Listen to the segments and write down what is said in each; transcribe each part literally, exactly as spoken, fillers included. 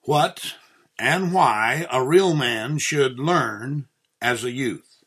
What and why a real man should learn as a youth.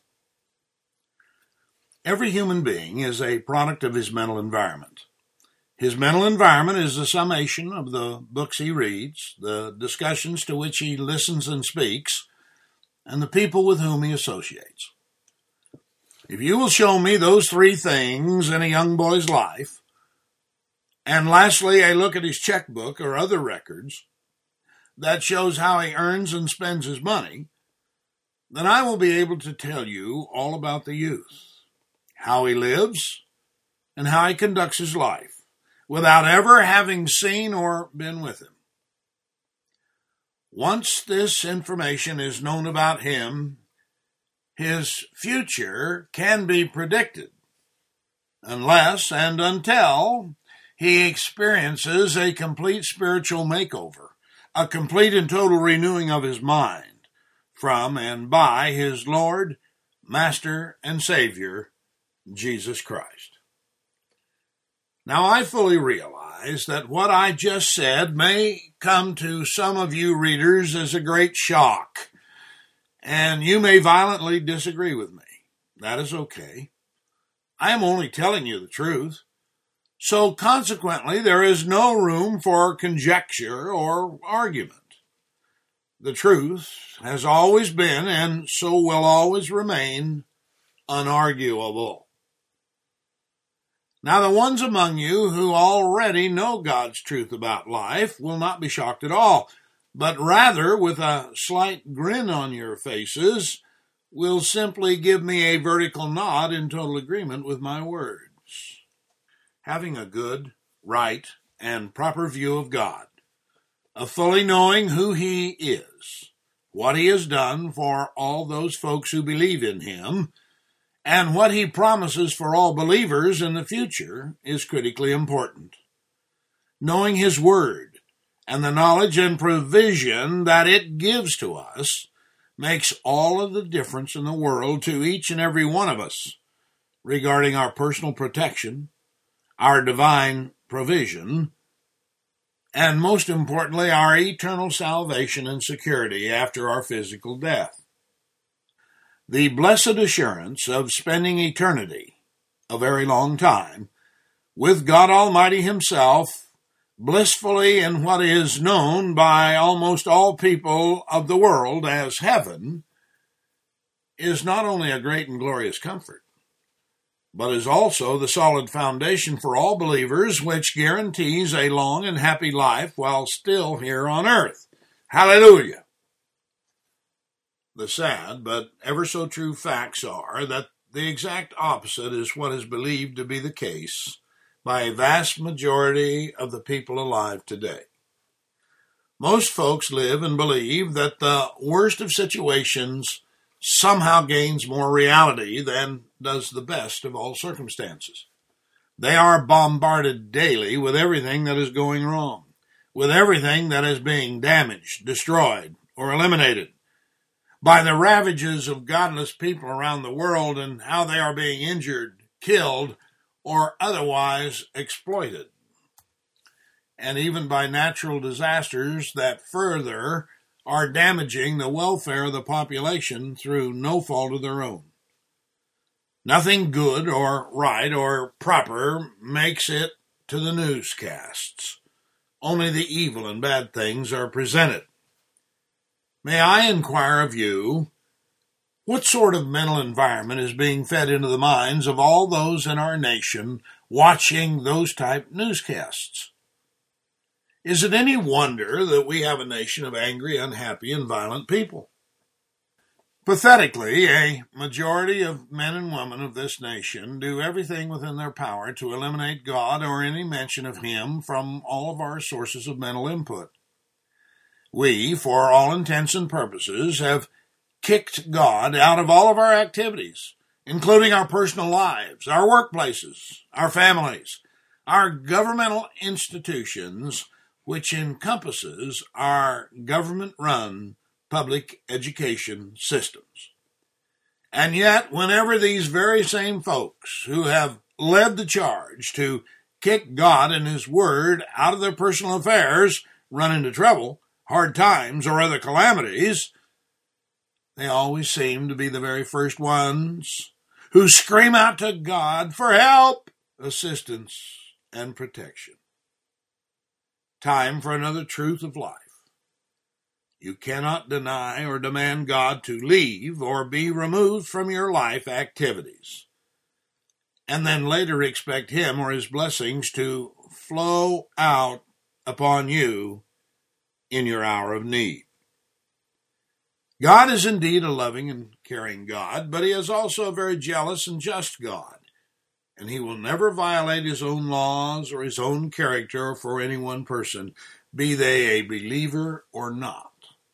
Every human being is a product of his mental environment. His mental environment is the summation of the books he reads, the discussions to which he listens and speaks, and the people with whom he associates. If you will show me those three things in a young boy's life, and lastly, a look at his checkbook or other records that shows how he earns and spends his money, then I will be able to tell you all about the youth, how he lives, and how he conducts his life, without ever having seen or been with him. Once this information is known about him, his future can be predicted, unless and until he experiences a complete spiritual makeover, a complete and total renewing of his mind from and by his Lord, Master, and Savior, Jesus Christ. Now, I fully realize that what I just said may come to some of you readers as a great shock, and you may violently disagree with me. That is okay. I am only telling you the truth. So consequently, there is no room for conjecture or argument. The truth has always been, and so will always remain, unarguable. Now, the ones among you who already know God's truth about life will not be shocked at all, but rather, with a slight grin on your faces, will simply give me a vertical nod in total agreement with my words. Having a good, right, and proper view of God, of fully knowing who He is, what He has done for all those folks who believe in Him, and what He promises for all believers in the future is critically important. Knowing His Word and the knowledge and provision that it gives to us makes all of the difference in the world to each and every one of us regarding our personal protection, our divine provision, and most importantly, our eternal salvation and security after our physical death. The blessed assurance of spending eternity, a very long time, with God Almighty Himself, blissfully in what is known by almost all people of the world as heaven, is not only a great and glorious comfort, but is also the solid foundation for all believers, which guarantees a long and happy life while still here on earth. Hallelujah! The sad but ever so true facts are that the exact opposite is what is believed to be the case by a vast majority of the people alive today. Most folks live and believe that the worst of situations somehow gains more reality than does the best of all circumstances. They are bombarded daily with everything that is going wrong, with everything that is being damaged, destroyed, or eliminated, by the ravages of godless people around the world and how they are being injured, killed, or otherwise exploited, and even by natural disasters that further are damaging the welfare of the population through no fault of their own. Nothing good or right or proper makes it to the newscasts. Only the evil and bad things are presented. May I inquire of you, what sort of mental environment is being fed into the minds of all those in our nation watching those type newscasts? Is it any wonder that we have a nation of angry, unhappy, and violent people? Pathetically, a majority of men and women of this nation do everything within their power to eliminate God or any mention of Him from all of our sources of mental input. We, for all intents and purposes, have kicked God out of all of our activities, including our personal lives, our workplaces, our families, our governmental institutions, which encompasses our government-run public education systems. And yet, whenever these very same folks who have led the charge to kick God and His Word out of their personal affairs run into trouble, hard times or other calamities, they always seem to be the very first ones who scream out to God for help, assistance, and protection. Time for another truth of life. You cannot deny or demand God to leave or be removed from your life activities, and then later expect Him or His blessings to flow out upon you in your hour of need. God is indeed a loving and caring God, but He is also a very jealous and just God, and He will never violate His own laws or His own character for any one person, be they a believer or not.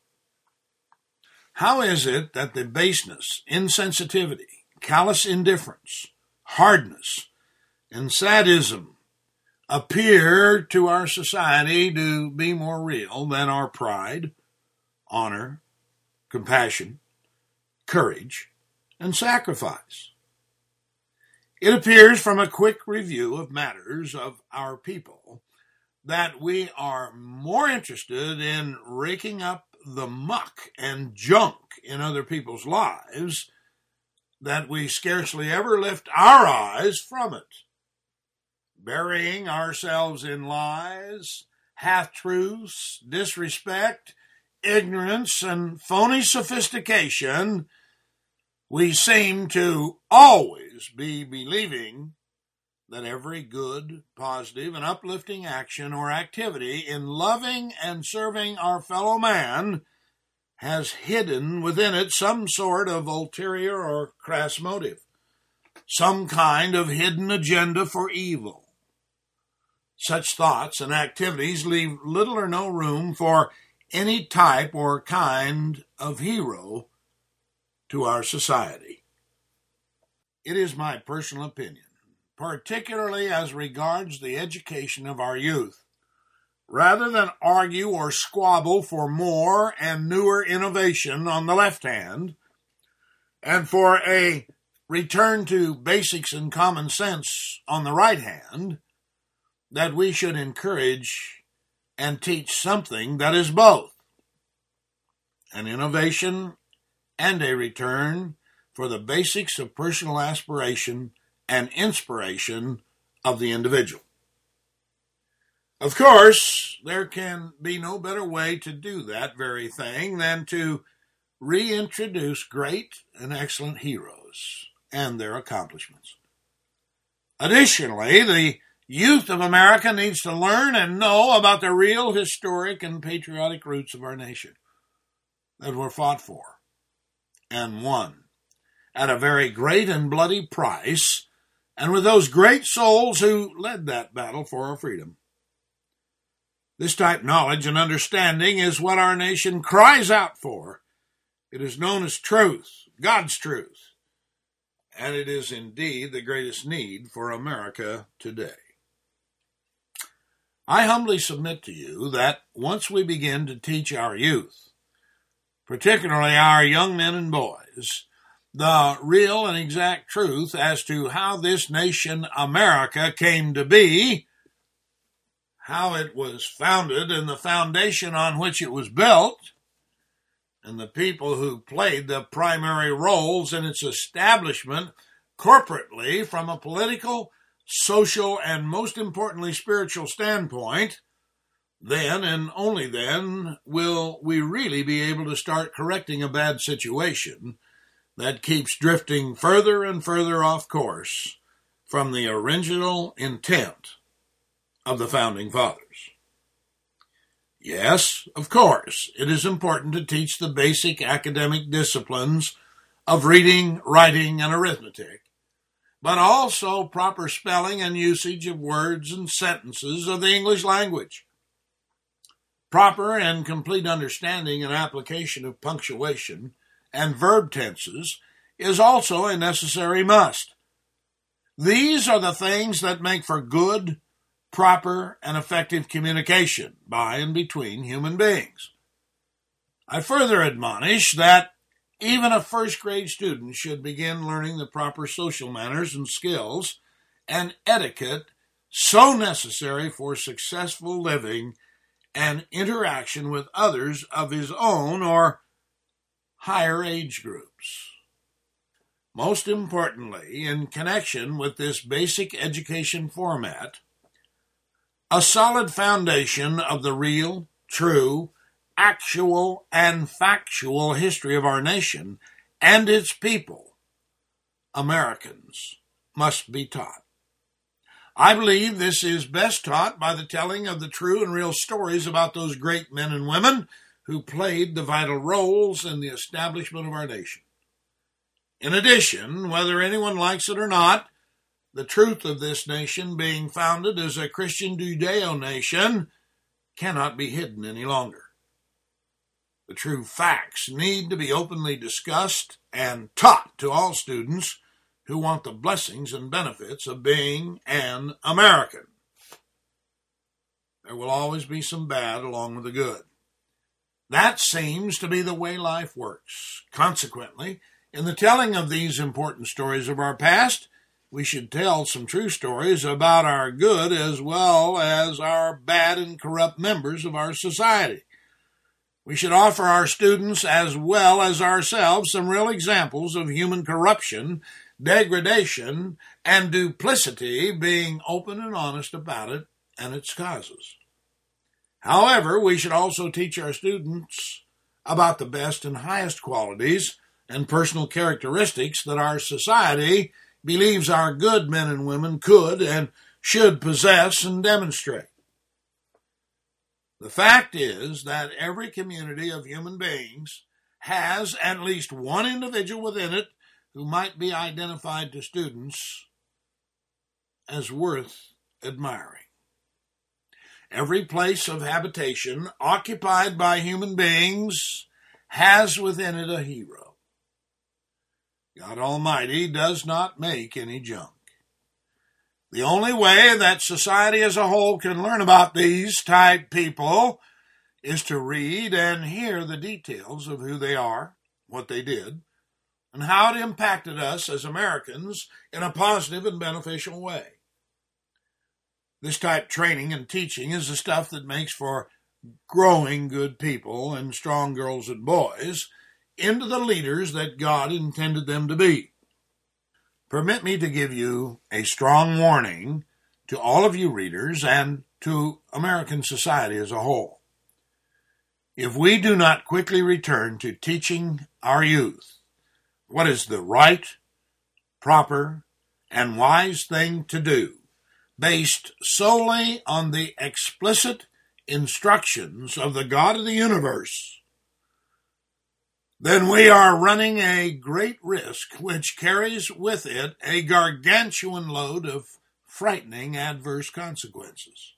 How is it that the baseness, insensitivity, callous indifference, hardness, and sadism appear to our society to be more real than our pride, honor, compassion, courage, and sacrifice? It appears from a quick review of matters of our people that we are more interested in raking up the muck and junk in other people's lives that we scarcely ever lift our eyes from it. Burying ourselves in lies, half-truths, disrespect, ignorance, and phony sophistication, we seem to always be believing that every good, positive, and uplifting action or activity in loving and serving our fellow man has hidden within it some sort of ulterior or crass motive, some kind of hidden agenda for evil. Such thoughts and activities leave little or no room for any type or kind of hero to our society. It is my personal opinion, particularly as regards the education of our youth, rather than argue or squabble for more and newer innovation on the left hand, and for a return to basics and common sense on the right hand, that we should encourage and teach something that is both an innovation and a return for the basics of personal aspiration and inspiration of the individual. Of course, there can be no better way to do that very thing than to reintroduce great and excellent heroes and their accomplishments. Additionally, the youth of America needs to learn and know about the real historic and patriotic roots of our nation that were fought for and won at a very great and bloody price, and with those great souls who led that battle for our freedom. This type knowledge and understanding is what our nation cries out for. It is known as truth, God's truth, and it is indeed the greatest need for America today. I humbly submit to you that once we begin to teach our youth, particularly our young men and boys, the real and exact truth as to how this nation, America, came to be, how it was founded and the foundation on which it was built, and the people who played the primary roles in its establishment corporately from a political, social, and most importantly spiritual standpoint, then and only then will we really be able to start correcting a bad situation that keeps drifting further and further off course from the original intent of the Founding Fathers. Yes, of course, it is important to teach the basic academic disciplines of reading, writing, and arithmetic, but also proper spelling and usage of words and sentences of the English language. Proper and complete understanding and application of punctuation and verb tenses is also a necessary must. These are the things that make for good, proper, and effective communication by and between human beings. I further admonish that even a first-grade student should begin learning the proper social manners and skills and etiquette so necessary for successful living and interaction with others of his own or higher age groups. Most importantly, in connection with this basic education format, a solid foundation of the real, true, actual, and factual history of our nation and its people, Americans, must be taught. I believe this is best taught by the telling of the true and real stories about those great men and women who played the vital roles in the establishment of our nation. In addition, whether anyone likes it or not, the truth of this nation being founded as a Christian Judeo nation cannot be hidden any longer. The true facts need to be openly discussed and taught to all students who want the blessings and benefits of being an American. There will always be some bad along with the good. That seems to be the way life works. Consequently, in the telling of these important stories of our past, we should tell some true stories about our good as well as our bad and corrupt members of our society. We should offer our students as well as ourselves some real examples of human corruption, degradation, and duplicity, being open and honest about it and its causes. However, we should also teach our students about the best and highest qualities and personal characteristics that our society believes our good men and women could and should possess and demonstrate. The fact is that every community of human beings has at least one individual within it who might be identified to students as worth admiring. Every place of habitation occupied by human beings has within it a hero. God Almighty does not make any junk. The only way that society as a whole can learn about these type people is to read and hear the details of who they are, what they did, and how it impacted us as Americans in a positive and beneficial way. This type training and teaching is the stuff that makes for growing good people and strong girls and boys into the leaders that God intended them to be. Permit me to give you a strong warning to all of you readers and to American society as a whole. If we do not quickly return to teaching our youth what is the right, proper, and wise thing to do, based solely on the explicit instructions of the God of the universe, then we are running a great risk which carries with it a gargantuan load of frightening adverse consequences.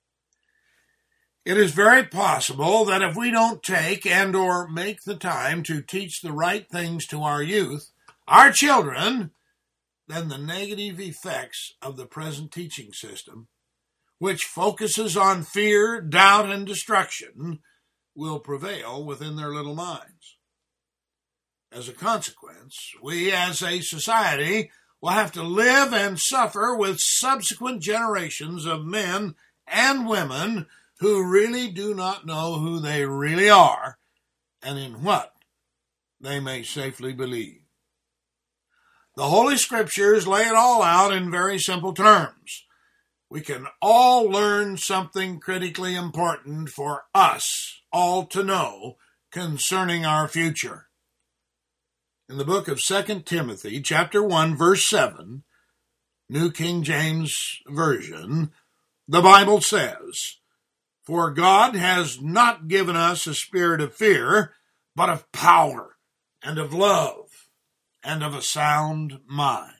It is very possible that if we don't take and or make the time to teach the right things to our youth, our children, then the negative effects of the present teaching system, which focuses on fear, doubt, and destruction, will prevail within their little minds. As a consequence, we as a society will have to live and suffer with subsequent generations of men and women who really do not know who they really are and in what they may safely believe. The Holy Scriptures lay it all out in very simple terms. We can all learn something critically important for us all to know concerning our future. In the book of Second Timothy, chapter one, verse seven, New King James Version, the Bible says, "For God has not given us a spirit of fear, but of power and of love and of a sound mind."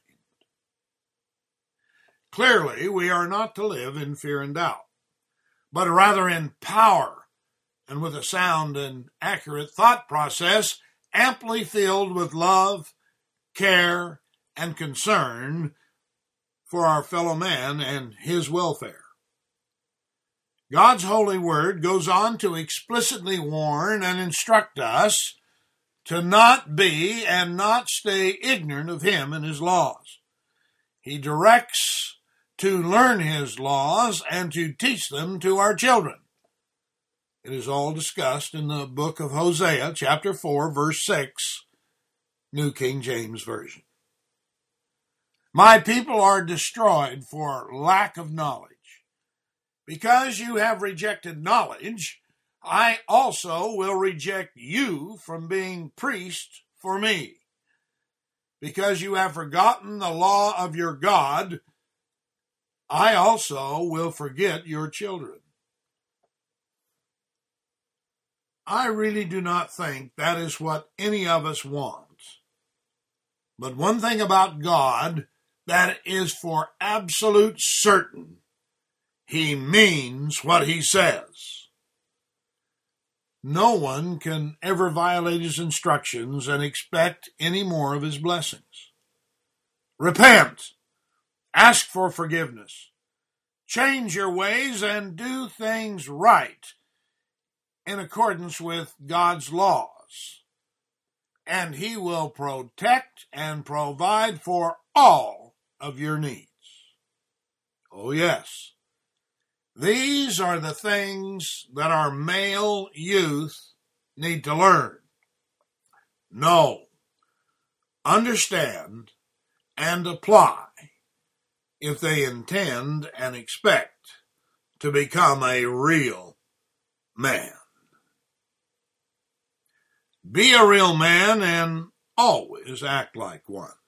Clearly, we are not to live in fear and doubt, but rather in power and with a sound and accurate thought process amply filled with love, care, and concern for our fellow man and his welfare. God's holy word goes on to explicitly warn and instruct us to not be and not stay ignorant of him and his laws. He directs to learn his laws and to teach them to our children. It is all discussed in the book of Hosea, chapter four, verse six, New King James Version. My people are destroyed for lack of knowledge. Because you have rejected knowledge, I also will reject you from being priest for me. Because you have forgotten the law of your God, I also will forget your children. I really do not think that is what any of us wants. But one thing about God that is for absolute certain, He means what He says. No one can ever violate His instructions and expect any more of His blessings. Repent. Ask for forgiveness. Change your ways and do things right in accordance with God's laws, and He will protect and provide for all of your needs. Oh yes, these are the things that our male youth need to learn, know, understand, and apply if they intend and expect to become a real man. Be a real man and always act like one.